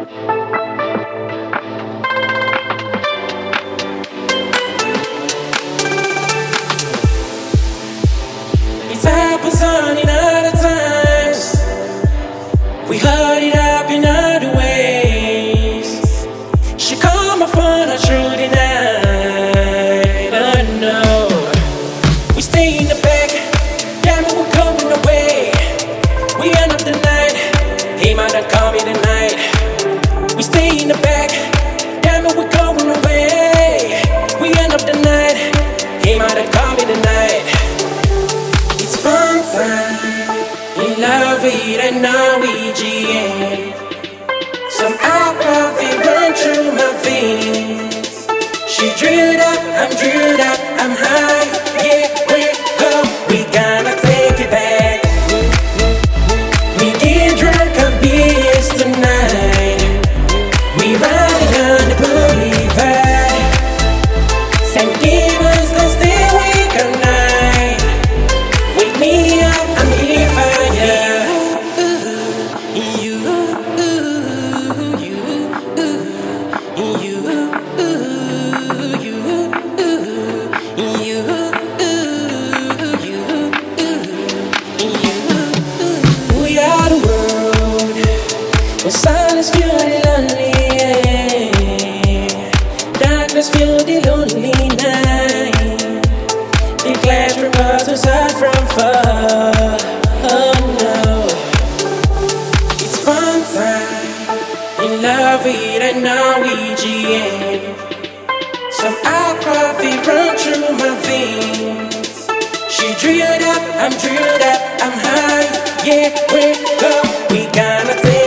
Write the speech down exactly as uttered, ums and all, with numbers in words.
It's happens on in other times. We heard it up in other ways. She called my phone on through the night. Oh no. We stay in the back. Damn it, we're going away. We end up the night. He might have called me tonight. We stay in the back. Damn it, we're going away. We end up the night. He might have called me tonight. It's fun time. In love it and Norwegian. Some alcohol run through my veins. She drilled up, I'm drilled up, I'm high. Yeah, we go, we gonna take it back. We get drunk on beers tonight. We ride on the boulevard. Saint Gabriel's gonna stay awake all night. Wake me up, I'm here for ya. You, you, you, you, we are the world. The silence feel the lonely, yeah. Darkness feel the lonely night. The glass regards us out from far. Oh no. It's fun time. In love with a Norwegian. Some alcohol run through my veins. She drilled up, I'm drilled up, I'm high. Yeah, we go, we gonna take